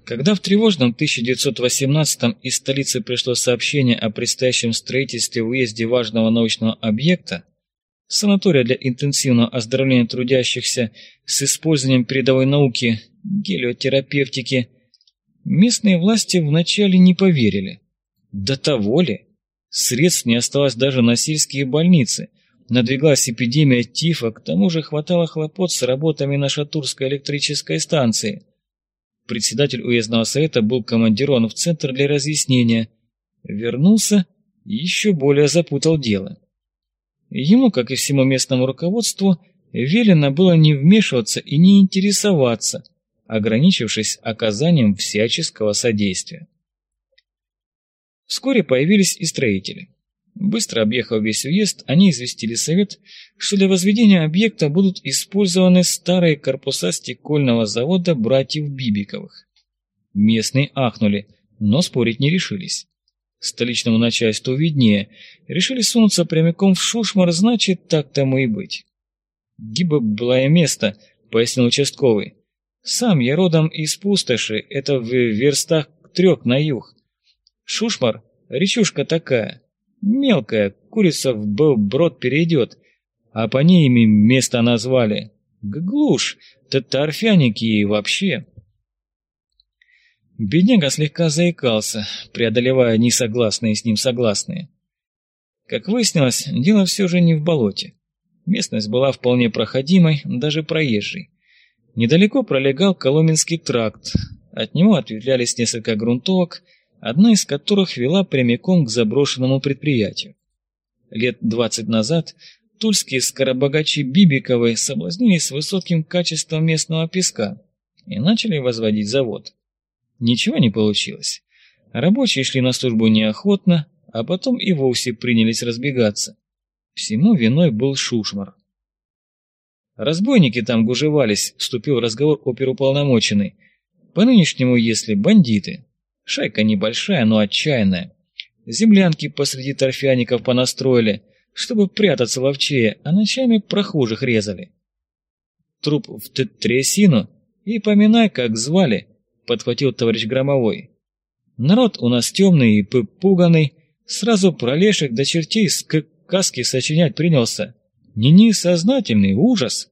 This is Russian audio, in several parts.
Когда в тревожном 1918-м из столицы пришло сообщение о предстоящем строительстве в уезде важного научного объекта, санатория для интенсивного оздоровления трудящихся с использованием передовой науки, гелиотерапевтики, местные власти вначале не поверили. До того ли? Средств не осталось даже на сельские больницы. Надвигалась эпидемия тифа, к тому же хватало хлопот с работами на Шатурской электрической станции. Председатель уездного совета был командирован в центр для разъяснения. Вернулся и еще более запутал дело. Ему, как и всему местному руководству, велено было не вмешиваться и не интересоваться, ограничившись оказанием всяческого содействия. Вскоре появились и строители. Быстро объехав весь уезд, они известили совет, что для возведения объекта будут использованы старые корпуса стекольного завода братьев Бибиковых. Местные ахнули, но спорить не решились. Столичному начальству виднее, решили сунуться прямиком в Шушмар, значит, так тому и быть. «Гиблое место», — пояснил участковый. «Сам я родом из Пустоши, это в верстах 3 на юг. Шушмар — речушка такая. Мелкая, курица в брод перейдет, а по ней ими место назвали. Глушь, торфяники и вообще». Бедняга слегка заикался, преодолевая несогласные с ним согласные. Как выяснилось, дело все же не в болоте. Местность была вполне проходимой, даже проезжей. Недалеко пролегал Коломенский тракт, от него ответвлялись несколько грунтовок, одна из которых вела прямиком к заброшенному предприятию. Лет 20 назад тульские скоробогачи Бибиковы соблазнились высоким качеством местного песка и начали возводить завод. Ничего не получилось. Рабочие шли на службу неохотно, а потом и вовсе принялись разбегаться. Всему виной был Шушмар. «Разбойники там гужевались», — вступил в разговор оперуполномоченный. «По-нынешнему, если бандиты. Шайка небольшая, но отчаянная. Землянки посреди торфяников понастроили, чтобы прятаться ловчее, а ночами прохожих резали. Труп в трясину и поминай, как звали», — подхватил товарищ Громовой. «Народ у нас темный и пуганый, сразу про лешек до чертей сказки сочинять принялся. Несознательный ужас».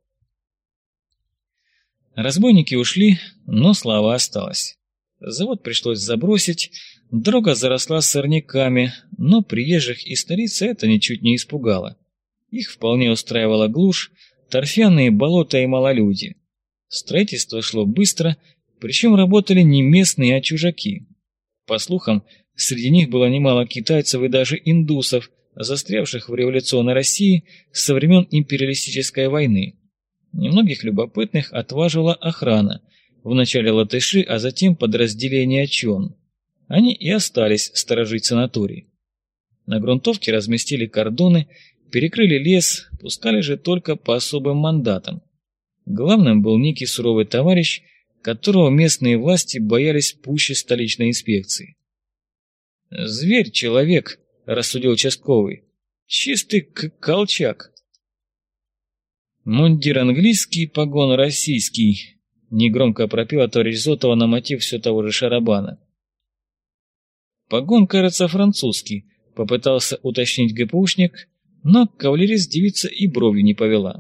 Разбойники ушли, но слава осталась. Завод пришлось забросить, дорога заросла сорняками, но приезжих из столицы это ничуть не испугало. Их вполне устраивала глушь, торфяные болота и малолюдие. Строительство шло быстро, причем работали не местные, а чужаки. По слухам, среди них было немало китайцев и даже индусов, застрявших в революционной России со времен империалистической войны. Немногих любопытных отваживала охрана, вначале латыши, а затем подразделения чон. Они и остались сторожить санаторий. На грунтовке разместили кордоны, перекрыли лес, пускали же только по особым мандатам. Главным был некий суровый товарищ, которого местные власти боялись пуще столичной инспекции. «Зверь-человек», — рассудил участковый, — «чистый колчак». «Мундир английский, погон российский», — негромко пропела товарищ Зотова на мотив все того же шарабана. «Погон, кажется, французский», — попытался уточнить ГПУшник, но кавалерист девица и бровью не повела.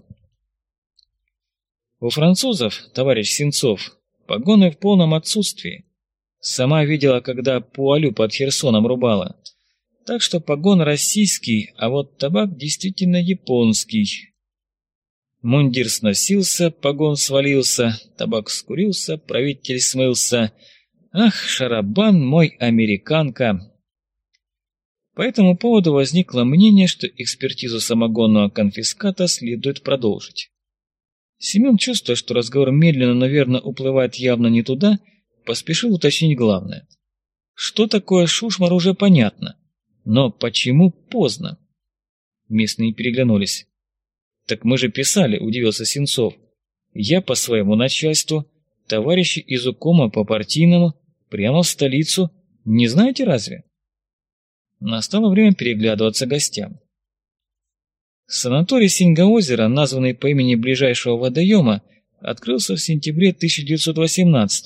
«У французов, товарищ Сенцов, погоны в полном отсутствии. Сама видела, когда Пуалю под Херсоном рубала. Так что погон российский, а вот табак действительно японский». Мундир сносился, погон свалился, табак скурился, правитель смылся. Ах, шарабан мой, американка! По этому поводу возникло мнение, что экспертизу самогонного конфиската следует продолжить. Семен, чувствуя, что разговор медленно, но верно уплывает явно не туда, поспешил уточнить главное. Что такое Шушмар, уже понятно, но почему поздно? Местные переглянулись. «Так мы же писали», — удивился Сенцов. «Я по своему начальству, товарищи из УКОМа по партийному, прямо в столицу. Не знаете разве?» Настало время переглядываться гостям. Санаторий Синьга-озеро, названный по имени ближайшего водоема, открылся в сентябре 1918-го,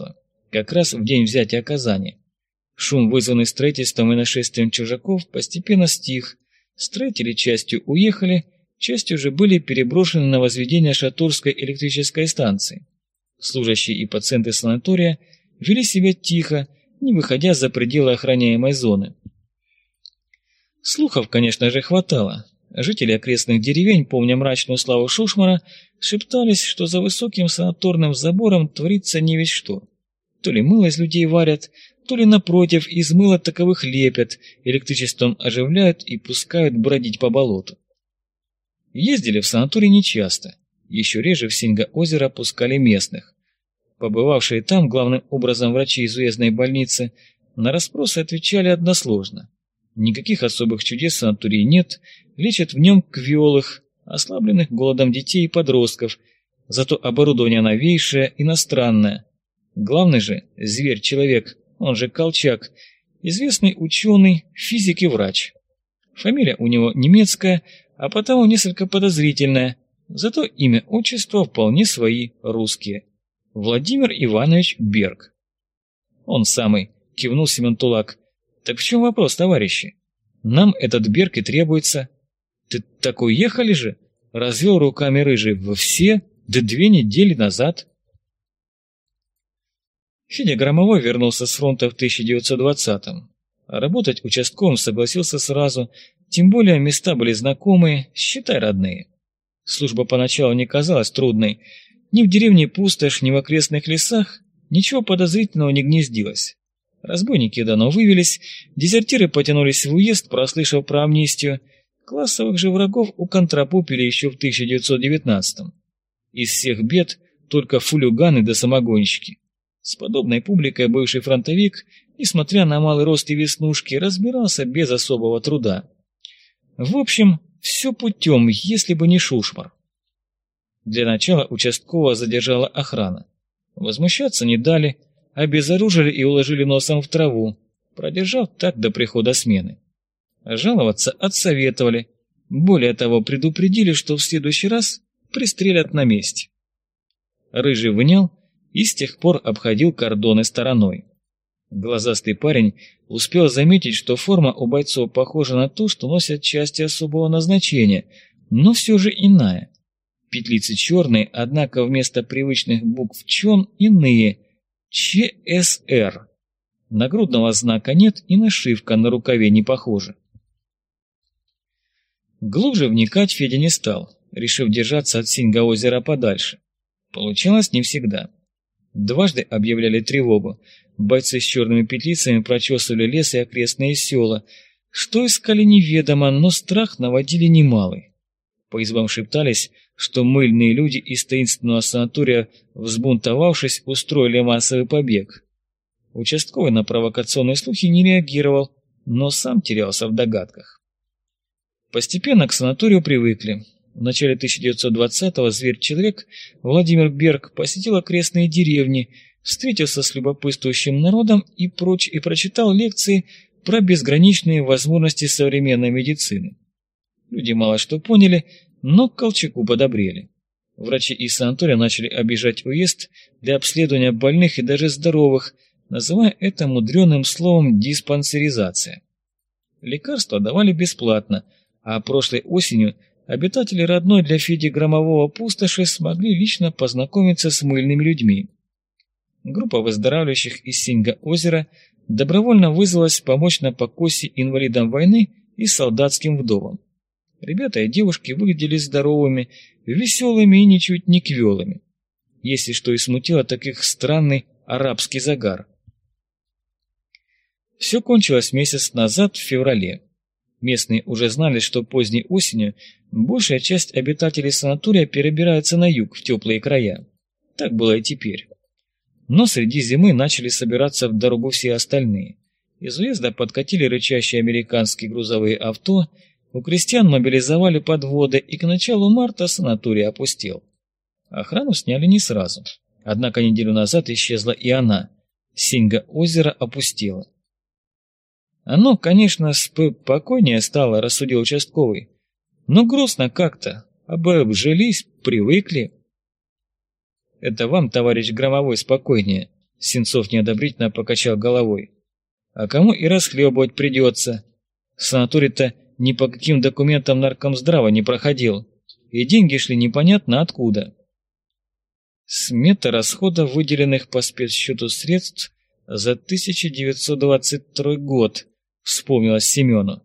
как раз в день взятия Казани. Шум, вызванный строительством и нашествием чужаков, постепенно стих. Строители частью уехали, частью же были переброшены на возведение Шатурской электрической станции. Служащие и пациенты санатория вели себя тихо, не выходя за пределы охраняемой зоны. Слухов, конечно же, хватало. Жители окрестных деревень, помня мрачную славу Шушмара, шептались, что за высоким санаторным забором творится не весть что. То ли мыло из людей варят, то ли, напротив, из мыла таковых лепят, электричеством оживляют и пускают бродить по болоту. Ездили в санаторий нечасто, еще реже в Синьга-озеро пускали местных. Побывавшие там, главным образом врачи из уездной больницы, на расспросы отвечали односложно. Никаких особых чудес в санатории нет, лечат в нем квиолых, ослабленных голодом детей и подростков, зато оборудование новейшее, иностранное. Главный же зверь-человек, он же Колчак, известный ученый, физик и врач. Фамилия у него немецкая, а потому несколько подозрительная, зато имя, отчество вполне свои, русские. Владимир Иванович Берг. Он самый, кивнул Семен Тулак. Так в чем вопрос, товарищи? Нам этот Берг и требуется. Ты так уехали же? Развел руками рыжий. Вы все? Да 2 недели назад. Федя Громовой вернулся с фронта в 1920-м. А работать участковым согласился сразу, тем более места были знакомые, считай родные. Служба поначалу не казалась трудной. Ни в деревне Пустошь, ни в окрестных лесах ничего подозрительного не гнездилось. Разбойники давно вывелись, дезертиры потянулись в уезд, прослышав про амнистию. Классовых же врагов уконтрапупили еще в 1919-м. Из всех бед только фулюганы да самогонщики. С подобной публикой бывший фронтовик, несмотря на малый рост и веснушки, разбирался без особого труда. В общем, все путем, если бы не Шушмар. Для начала участкового задержала охрана. Возмущаться не дали, обезоружили и уложили носом в траву, продержав так до прихода смены. Жаловаться отсоветовали, более того, предупредили, что в следующий раз пристрелят на месте. Рыжий внял и с тех пор обходил кордоны стороной. Глазастый парень успел заметить, что форма у бойцов похожа на ту, что носят части особого назначения, но все же иная. Петлицы черные, однако вместо привычных букв ЧОН иные – ЧСР. Нагрудного знака нет и нашивка на рукаве не похожа. Глубже вникать Федя не стал, решив держаться от Синьга-озера подальше. Получалось не всегда. Дважды объявляли тревогу. Бойцы с черными петлицами прочесывали лес и окрестные села. Что искали неведомо, но страх наводили немалый. По избам шептались, что мыльные люди из таинственного санатория, взбунтовавшись, устроили массовый побег. Участковый на провокационные слухи не реагировал, но сам терялся в догадках. Постепенно к санаторию привыкли. В начале 1920-го зверь-человек Владимир Берг посетил окрестные деревни, встретился с любопытствующим народом и прочитал лекции про безграничные возможности современной медицины. Люди мало что поняли, но к Колчаку подобрели. Врачи из санатория начали объезжать уезд для обследования больных и даже здоровых, называя это мудреным словом диспансеризация. Лекарства давали бесплатно, а прошлой осенью обитатели родной для Феди Громового Пустоши смогли лично познакомиться с мыльными людьми. Группа выздоравливающих из Синьга-озера добровольно вызвалась помочь на покосе инвалидам войны и солдатским вдовам. Ребята и девушки выглядели здоровыми, веселыми и ничуть не квелыми. Если что и смутило, так их странный арабский загар. Все кончилось месяц назад, в феврале. Местные уже знали, что поздней осенью большая часть обитателей санатория перебирается на юг, в теплые края. Так было и теперь. Но среди зимы начали собираться в дорогу все остальные. Из уезда подкатили рычащие американские грузовые авто, у крестьян мобилизовали подводы, и к началу марта санаторий опустел. Охрану сняли не сразу. Однако неделю назад исчезла и она. Синьга-озеро опустело. Оно, конечно, спокойнее стало, рассудил участковый. Но грустно как-то. Обжились, привыкли. Это вам, товарищ Громовой, спокойнее. Сенцов неодобрительно покачал головой. А кому и расхлебывать придется. Санаторий-то ни по каким документам наркомздрава не проходил, и деньги шли непонятно откуда. Смета расходов, выделенных по спецсчету средств за 1922 год, вспомнилось Семену.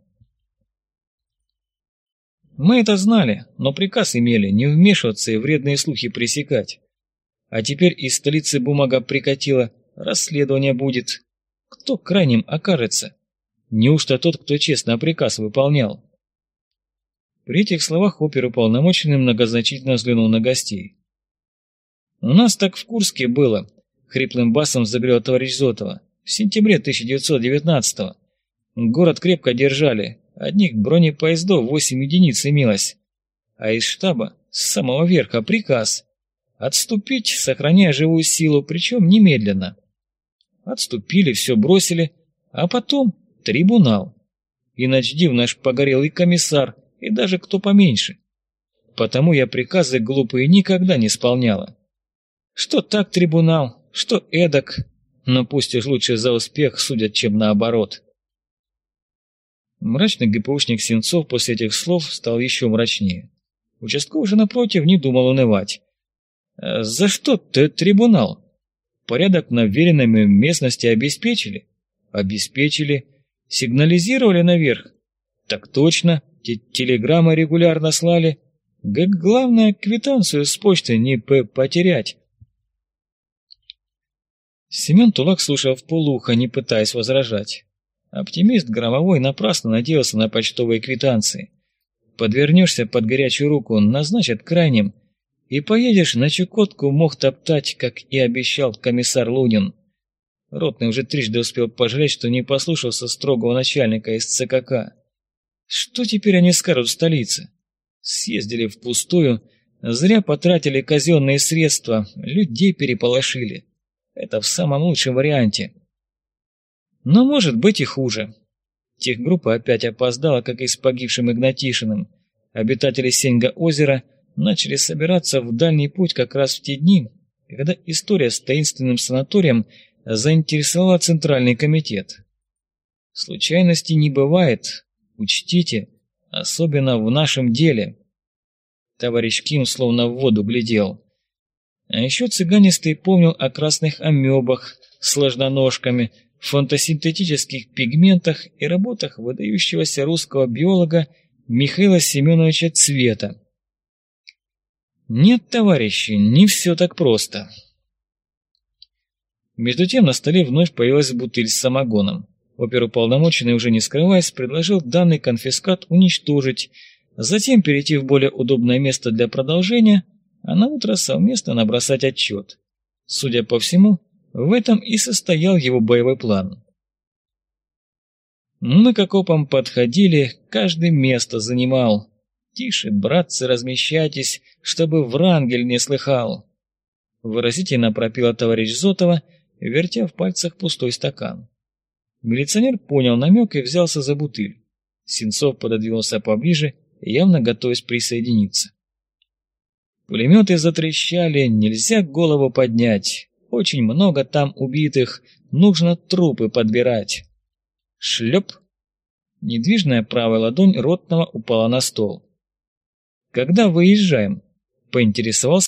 Мы это знали, но приказ имели не вмешиваться и вредные слухи пресекать. А теперь из столицы бумага прикатила, расследование будет. Кто крайним окажется? Неужто тот, кто честно приказ выполнял? При этих словах оперуполномоченный многозначительно взглянул на гостей. «У нас так в Курске было», — хриплым басом заговорил товарищ Зотова, — «в сентябре 1919-го. Город крепко держали, одних бронепоездов 8 единиц имелось. А из штаба, с самого верха, приказ — отступить, сохраняя живую силу, причем немедленно. Отступили, все бросили, а потом трибунал. И начдив наш погорелый комиссар, и даже кто поменьше. Потому я приказы глупые никогда не исполняла. Что так трибунал, что эдак, но пусть уж лучше за успех судят, чем наоборот». Мрачный ГПУшник Сенцов после этих слов стал еще мрачнее. Участковый же, напротив, не думал унывать. «За что ты трибунал? Порядок на вверенной местности обеспечили?» «Обеспечили. Сигнализировали наверх?» «Так точно. Телеграммы регулярно слали. Главное, квитанцию с почты не потерять». Семен Тулак слушал вполуха, не пытаясь возражать. Оптимист громовой напрасно надеялся на почтовые квитанции. Подвернешься под горячую руку, назначат крайним, и поедешь на Чукотку мох топтать, как и обещал комиссар Лунин. Ротный уже трижды успел пожалеть, что не послушался строгого начальника из ЦКК. Что теперь они скажут в столице? Съездили впустую, зря потратили казенные средства, людей переполошили. Это в самом лучшем варианте. Но может быть и хуже. Техгруппа опять опоздала, как и с погибшим Игнатишиным. Обитатели Сеньга-озера начали собираться в дальний путь как раз в те дни, когда история с таинственным санаторием заинтересовала Центральный комитет. Случайностей не бывает, учтите, особенно в нашем деле. Товарищ Ким словно в воду глядел. А еще цыганистый помнил о красных амебах, сложноножками, фотосинтетических пигментах и работах выдающегося русского биолога Михаила Семеновича Цвета. Нет, товарищи, не все так просто. Между тем на столе вновь появилась бутыль с самогоном. Оперуполномоченный, уже не скрываясь, предложил данный конфискат уничтожить, затем перейти в более удобное место для продолжения, а наутро совместно набросать отчет. Судя по всему, в этом и состоял его боевой план. Мы к окопам подходили, каждый место занимал. «Тише, братцы, размещайтесь, чтобы Врангель не слыхал!» Выразительно пропела товарищ Зотова, вертя в пальцах пустой стакан. Милиционер понял намек и взялся за бутыль. Сенцов пододвинулся поближе, явно готовясь присоединиться. Пулеметы затрещали, нельзя голову поднять. Очень много там убитых, нужно трупы подбирать. Шлеп! Недвижная правая ладонь Ротного упала на стол. «Когда выезжаем?» — поинтересовался